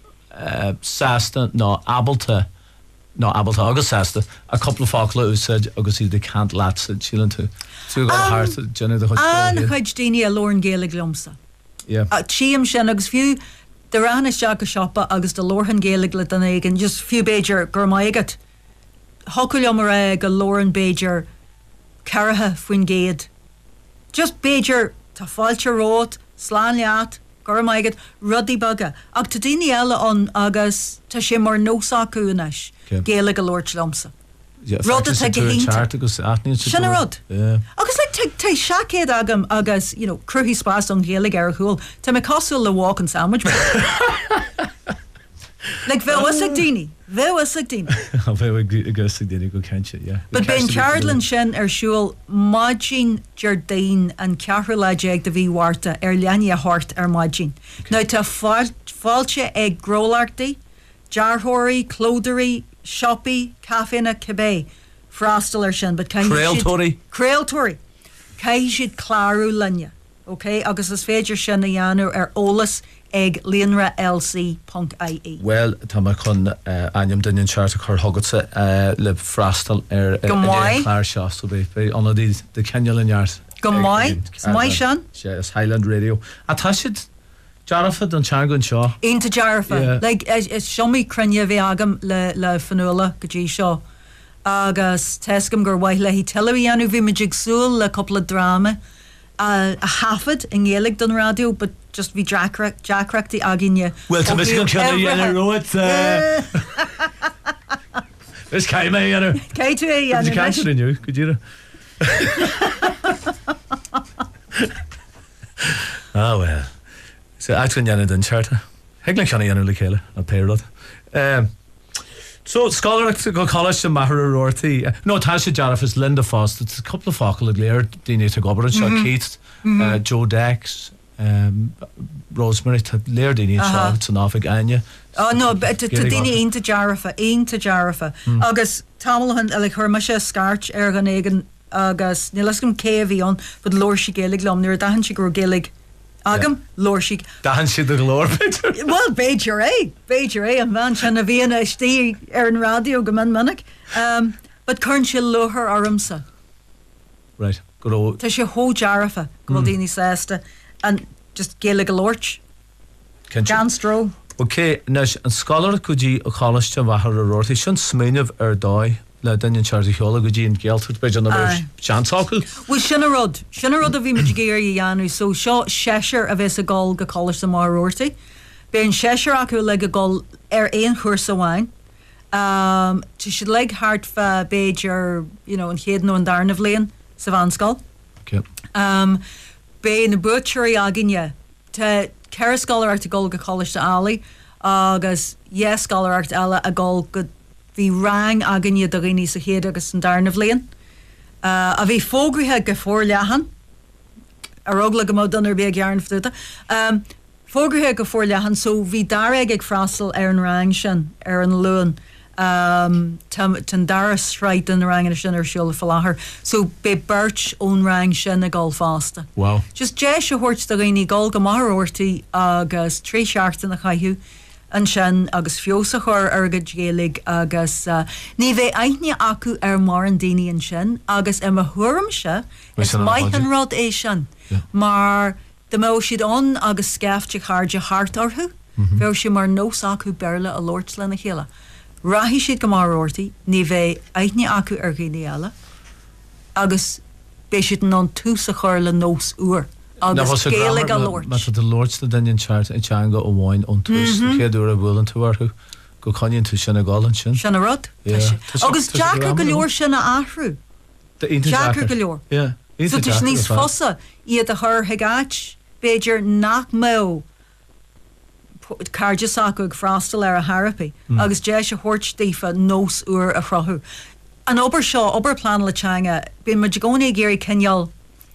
sásta nó abalta agus sásta a couple fácla úsáid agus iad cant lása sílan tú. Tú go háart Jenny de chuid. An chuid daoine a lór an Gaeilge lomsa. Tíam sin agus fiú de ranna seach a siopa agus de lórhan Gaeilge le den éigen just fiú Beiidir gur maigat. Hocail mar go lór an Beiidir carathe faoin géad. Just Beiidir tá fáilte rót, slán leat, gur maigad rudí baga. Ag tá daoine eile an agus tá sé mar nósáú inis Gaeilge loirt lomsa. Rud atá gohénta. Sinna rud. Agus le tá seacéad agam agus cruthí spás an Gaeilge ar thuúil, tá me cosúil le walk an sandwich. Like bheith daoine. Bheith daoine go ceinte, yeah. But ben Carolyn sin ar siúil Maidín Jardine an ceathra leéag de bhí warta ar leanaí a hort ar Maidín. Now tá fáilte ag grólartaí, dearthirí, clódarí, shoppi, caféna cibé, frástal ar sin, but Creaaltóirí. Cai siad clárú linne, okay? Agus is féidir sin na dheanú ar ólas ag leonralc.ie. Well, tá mar chun aim dainn seart a chur thugadsa le freastal ar chláir seo so bé anna de ceanneallinneart. Go mai sean? Is Highland Radio. A tá siad Jarafa don teangann seo? Einta Jarafa. Like, is siomí crunne bhí agam le fanúla go dtí seo. Agus teiscim gur bhaith le hí teleíanú bhí meidig súil le coppla drama. A hafad in Gaeilge don radio, but just bhí Jackreachtaí aginne. Well, tá mis gon ceanna dhéanana roit. Is cai mé dhéanana. Cai tú é dhéanana. Is cai inniu, go dtíra. Well. So ag an dhéanana den tearta. Heag le ceanna dhéanana le chéile a péirad. So scolareacht go college to Mahara Rorty. No, Tasha Jarraf's Linda Foster. It's a couple of focal glare. Dina to Gober and Keith, Joe Dex, Rosemary to Lair Dina Charlotte and Offig Anya. Oh no, but to Dina into Jarrafa. August Tamilhan like her Masha Scarch Erganegan August Nilascum Kavi on, but Lord she Gaeilge Lom near Dahan she grew Gaeilge. Agam, Lorshig. Dahan si the glór picture. Well, Beiidir é, an bhain sin a bhíon istí ar an radio go man minic. But chun si luthar ormsa. Right, good old. Tá sé thó Jarafa, go bhfuil daoine sásta, and just Gaeilge loirt. Jan Stro. Okay, nes an scholar go dtí a choiste Mahara Rorty sin smíineh ar dói le dainn Charlie Hiola go dtí an Gaeltacht beidir na seantácail. Well, sinna rud a bhí muid géir i dheanú, so seo séisir a bheits a gáil go cholas sa Mahara Rorty. B'éon séisir acu le go gáil ar éon chuair sa bhain, Tu should leg hart fa Beiger, an chéad nó an darna bblion sa bhanscoil. Okay. Bé na butchery aginne te ceir scolarart a gol go College de Ali agus scolarart eile a gol go bhí rang aginne do riní sa chéad agus an darna bblion. A bhí fógrithe go fór lehan ar ogla go mó dunar bé gearan ftuta. Fógrithe go fór lehan so bhí dar ag freastal ar an rang sin ar an luan. Tan dara sráid an rang sin ar siúla faláthair. So be birch ón rang sin a gáil fásta. Wow. Just dé se hort do réí gáil go marúirtaí agus trí seachtain na chaithú an sin agus fiosa chur agad géalaigh agus ní bheith aithne acu ar mar an daine an sin agus a thuram se is maiid an rud é sin. Mar de mó siad an agus scefte cháde hart orthú, bheith si mar nós acu berle a Lord le na chéile. Rahí siad go marúirtaí, ní bheith aithne acu ar ghaoine eile agus bé siad an túsa chur le nós uair. Agus géalaigh a Lord. Mas de Lords le dainn chart in teanga ó bháin ón tús chéadú a bhfuil an túharthú go chainn tú sinna gáil an sin. Sinna rud? Agus Jackar go leor sinna athrú. Jackar go leor. So tus níos fosa iad a thur heagáit Beiger nach mó carde sacu ag freastal ar a therapy agus dé se thuirtífa nós uair a chrathú. An obair seo obair plán le teanga bí ma gcónaí géirí cinneal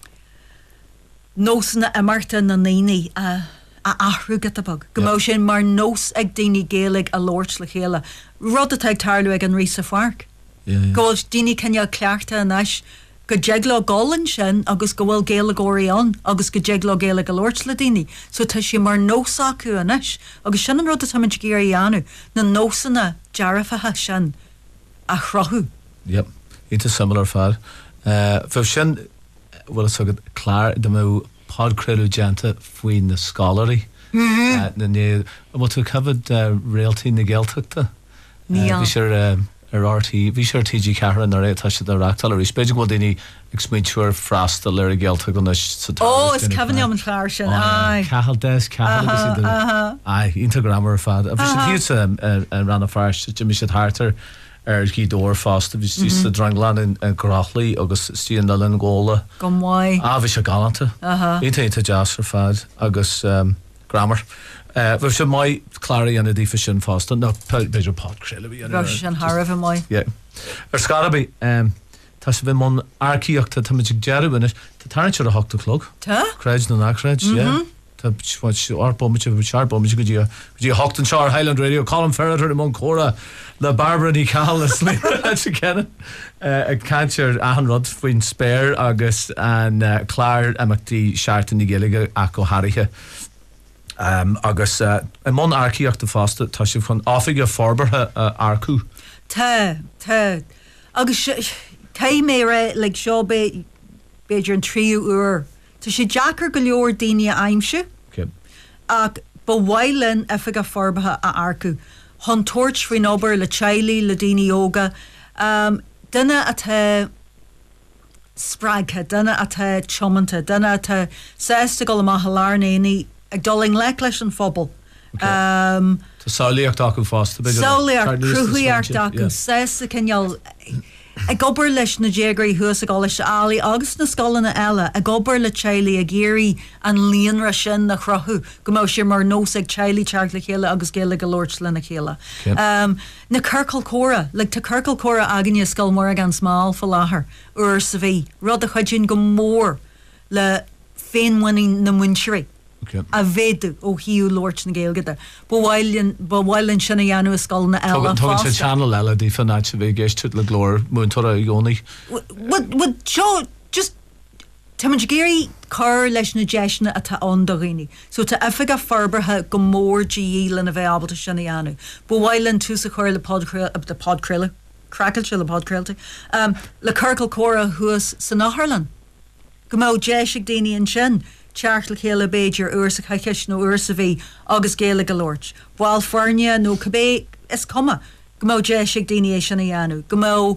nósanna a marta na naoine a athrú gatabag. Gomó sin mar nós ag daoine géalaigh a Lord le chéile. Rud a teag tarlú ag an rís a farc. Gáil daoine cinneal cleachta anis go jeagla gálan sin agus go bhfuil géala góiríán agus go jeagla géala go Lord le daoine. So tá si mar nós acu anis agus sin an rud a tamid géirí anú na nósanna dearafathe sin a chrathú. Yep, it's a similar fad. Bheith sin bhfuil sugad clár de mó podcréilú deanta faoin na scalarí. Na néad, bhil tú covered réaltaí na Gaeltachta? Bhí sé ar RT, bhí sé ar TG Ceathair ar étá sé ráachtal ar spéidir bhil daoine ag smaointúir freastal ar a Gaeltach an sa tá. Is cehann am an chláir sin. Cahal des, cahal agus Instagramar fad. A bhí sé tíos an ranna fearst, Jimmy sé thártar ar gí dóir fásta, bhí tí sa dranglan in Grachlaí agus stíon na linn ggóla. Gomhaid. Bhí sé galanta. Ínta jazz ar fad agus grammar. Bhí sé mai cláraí anna ddífa sin fásta, nó beidir podcréile bhí. Bhí sin Harbh mai. Ar Scarabí, tá sé bhí món arcíochta tá muid dearúbhaine, tá tarint ar a 8 o'clock. Tá? Creid na nachreid, Tá arbomite bh searbomite go dtí 8 an seár Highland Radio, Colin Ferreter i món córa le Barbara ní Callas se cenne. Ag cantir ahanrod faoin spéir agus an clár amachtaí seaartain ní géalaige ach go háirithe. Agus i món arcíochta fásta tá sé chun áfaige forbartha arcú. Tá. Agus tá mé ré le seo beidir an 3 uair. Tá sé Jackar go leor daoine aimse ach ba bhailen afaige forbartha a arcú. Hon toirt faoin obair le teilí le daoine óga. Duine atá sppraigthe, duine atá tiomanta, duine atá sésta go le maith lárnaí ag doling le leis an phobal. Tá sálaíocht acu fásta. Sálaíocht, cruthúíocht acu, sésta cinneal ag gobar leis na déagaí thuas a gáil leis álaí agus na scolanna eile a gobar le teilí a géirí an líonra sin na chrathú go mó sé mar nós ag teilí teart le chéile agus géala go Lord le na chéile. Na Circle Córa, le tá Circle Córa aganine scoilmór an smáil fa láthair uair sa bhí rud a chuidjin go mór le féinmhaí na muinseí. A bhéadú ó hiú Lord na Gaelgada. Bhhailinn sinna dhéanú a scoilna eile an fásta. Tugann sé channel eile dí fanáid sa bheith géist le glór múntóra i gcónaí. Would seo just Táid géirí chur leis na deisna atá an do riine. So tá afaige forbartha go mór dílan a bheith ábalta sinna dhéanú. Bhhailinn tú sa chur le podcréile, crackil se le podcréilte. Le Circle Córa thuas san Nachharlan. Go mó deisig daoine an sin. Teart le chéile Beidir uair sa chaiceis nó uair sa bhí agus géala go Lord. Bháil Farnia nó cabbé is cuma. Go mó deisig daoine é sinna dhéanú. Go mó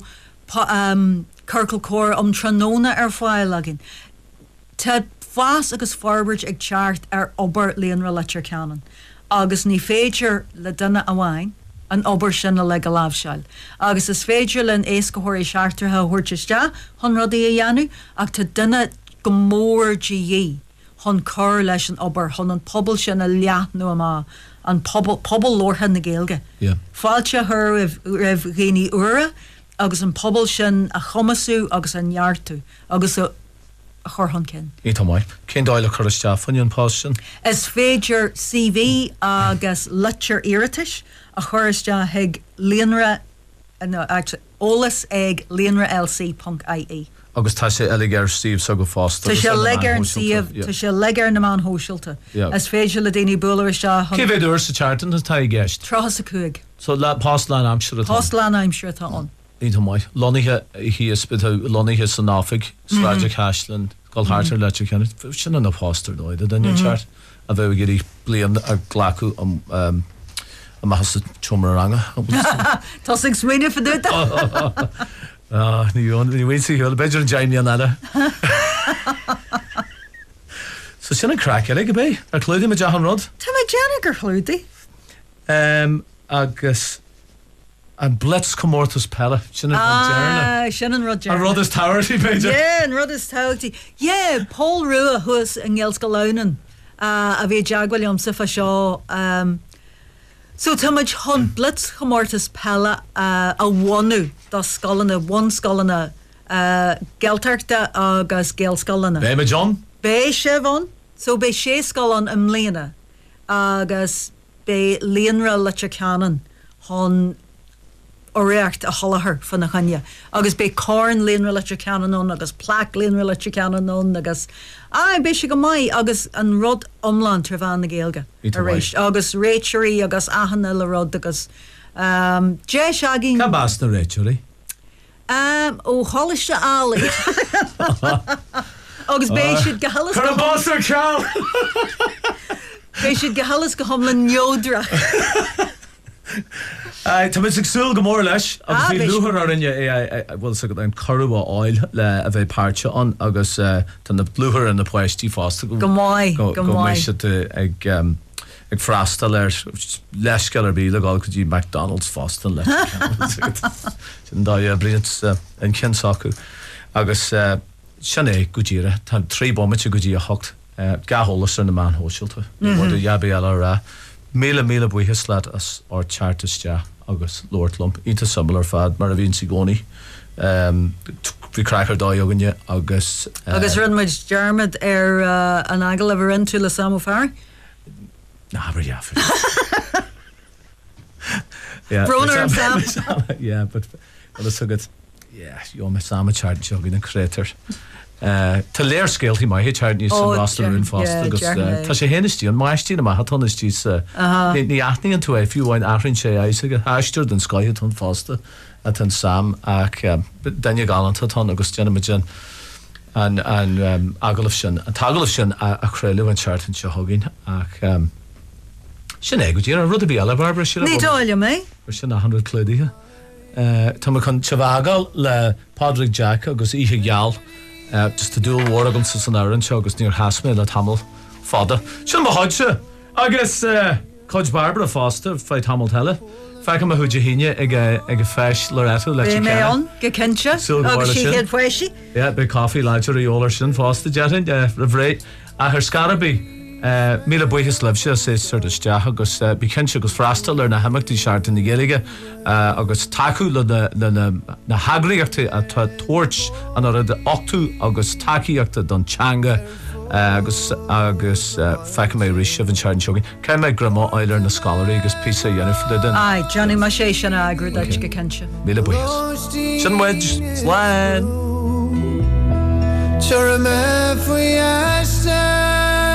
Circle Córa tróna ar fáil agin. Tá fás agus forward ag teart ar obair líonra leir ceann. Agus ní féidir le duine amháin an obair sin le go lábhseil. Agus is féidir len éascothirí seaartartha thuirteiste chun rudaí a dhéanú ach tá duine go mór GE chun cur leis an obair chun an pobl sin a leathnú amá an pobl lortha na Gaeilge. Fáilte thur raibh réí ura agus an pobl sin a chumasú agus an neartú agus a chorhan cin. Ítá mai. Cén dáile chuiste fanin an pás sin? Is féidir CV agus littear iritis a chuiriste heag líonra ólas ag líonralc.ie. Agus tá sé eiligear Steve so go fásta. Tá sé legar an Steve, tá sé legar na man hóisiilta. Is féidir le daoine bualar iste. Cé bhéad uair sa chartan na tá gceist? Trachas a cuaig. So Páslán aimsir atá. Páslán aimsir atá an. Ítá mai. Lonithe híos lonithe san náfig, Sláide Cashland, gáil hátar le cenne. Sin an apástar dóid a daine chart a bheith gurí blian a ghlacu a mahas chumar ranga. Tá sig swinine fa dúta. Ní bhhaí heol beidir an Jaime an eile. So sin an crack go bé ar chlúdaí me dehan rud? Tá mé deanna gur chlúdaí. Agus an blitz commórtas pelle sin sin an rud dearna. An rud is táirtí beidir? An rud is táirtí. Paul Rua thus an Gheills go Launan a bhí deaghail liomsa fa seo. So táid chun blitz chomórtas pelle a bhhaú dá scolanna bhain scolanna gealtarachta agus géal scolanna. Bé me John? Bé sé bhain, so bé sé scolan am mbliana agus bé líonra leite ceanan chun oréacht a cholahar fan na chanja. Agus bé corn líonra leite ceanan agus plac líonra leite ceanan agus bé sé go mai agus an rud omlan tar bhain na Gaeilge. Agus réitirí agus ahanna le rud agus dé seagin. Ca bás na réitirí? Ó choiste álaí. Agus bé siad go halas Chur an bás ar ceall! Bé siad go halas go thomla neodrach. Tá mé agsúil go mór leis agus bhí luthar ar rinne bhfuil sa an chorbh áil le a bheith páirte an agus tá na luthar an na poisttí fásta go maiid ag freastal ar leisceil ar bíle gáil go dtí McDonald's fástal le sin dá bríad an cinsácu agus sin é go ddíire tá trí bommite go dtí a hocht gatholalas ar na man hóisiilta bhfuil jabí eile rá míle buíthe leat as ar chartiste agus Lordlump ínta samlar fad mar a bhín si gcónaí bhí crachar dá joganne agus runmuid dearmid ar an agal a bhar tú le sam fear? Na bhar jaafir. Broner an sam? Yeah, but it's so good. Yeah, you're my sam chart jogging and creator. Tá léir scéaltaí mai héart níos san rastalún fásta agus tá sé héanastí an maistí na hatonistí ní aithning an tú é fiúháin ahrann sé éise go háisteir den scoithe tún fásta a tan sam ach daine galanta tá agus déanaid an agalah sin an tagalah sin a chréileh an seaartan se thuginn ach sin é go dtíar an rud a bhí eile Barbara sin ní dáile mé sin a 100 clúdaithe Tá chun tehágal le Padraig Jack agus ihe geall just to do war agam sa san áireann seo agus níor hasme le tamil fada. Sin má háidse agus Coach Barbara fásta feit tamil teile. Feicem a chuide híine ag feis Loretto le Bé mé an go cinse agus sí héad foiisi? Be coffee láidir í ólar sin fásta dearan ra bhré a th scarabí míle buchas lebse sé suirteach agus bí cinse agus freastal ar na haimachtaí seart in na Gaeilge agus taú le na hagraíochta a tuairt an ar de 8 agus takeíochta don teanga agus feice mé rí sibhann searan seogin. Ceim méid grama eilir na scalarí agus písa dhéanamh den. Ai, Johnny má sé sin agur deit go cinse. Míle buchas. Sin muid sláin. Sure me faoi eiste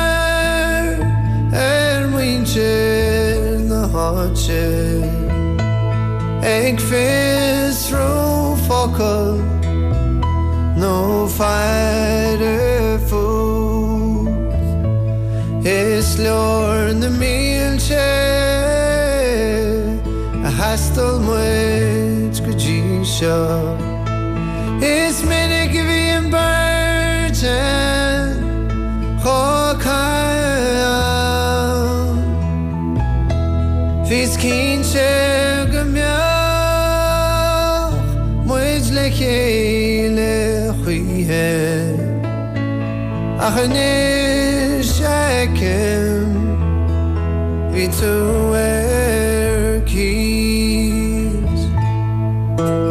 muintir na háte ag fis ró focail nó feidir fús is leor na mílte a heastal muid go dtí seo is minic a bhí an burten Fis cín sé go mbeadh muid le chéile chuithe ach anis seicim bhí tú ar cís